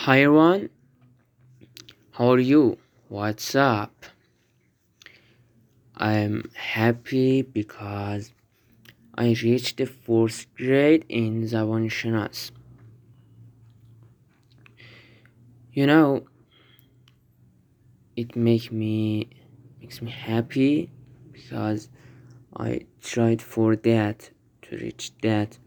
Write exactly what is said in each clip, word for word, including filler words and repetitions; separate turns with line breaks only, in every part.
Hi everyone, how are you? What's up? I'm happy because I reached the fourth grade in Zaban Shanas. You know, it make me makes me happy because I tried for that to reach that.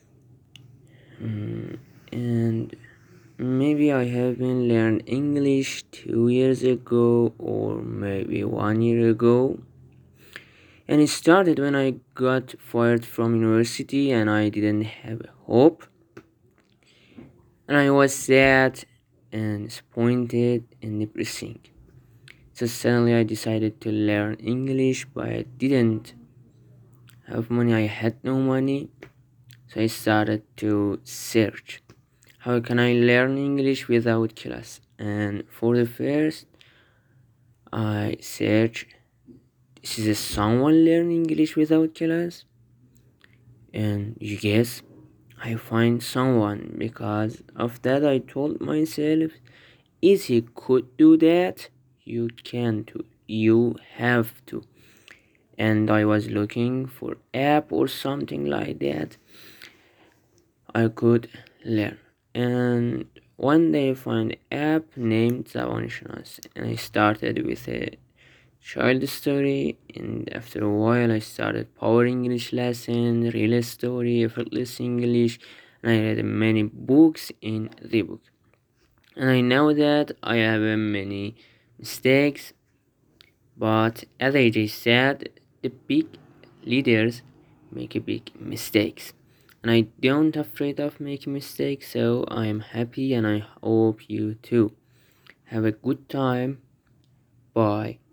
Mm, and maybe I haven't learned English two years ago or maybe one year ago. And it started when I got fired from university and I didn't have hope. And I was sad and disappointed and depressing. So suddenly I decided to learn English, but I didn't have money. I had no money. So I started to search. How can I learn English without class? And for the first, I searched, this is someone learn English without class? And you guess? I find someone. Because of that I told myself, if he could do that, you can too. You have to. And I was looking for app or something like that I could learn. And one day I found an app named Zawanishanas, and I started with a child story, and after a while I started power English lesson, real story, effortless English, and I read many books in the book. And I know that I have uh, many mistakes, but as I just said, the big leaders make a big mistakes. And I don't afraid of making mistakes, so I am happy and I hope you too. Have a good time. Bye.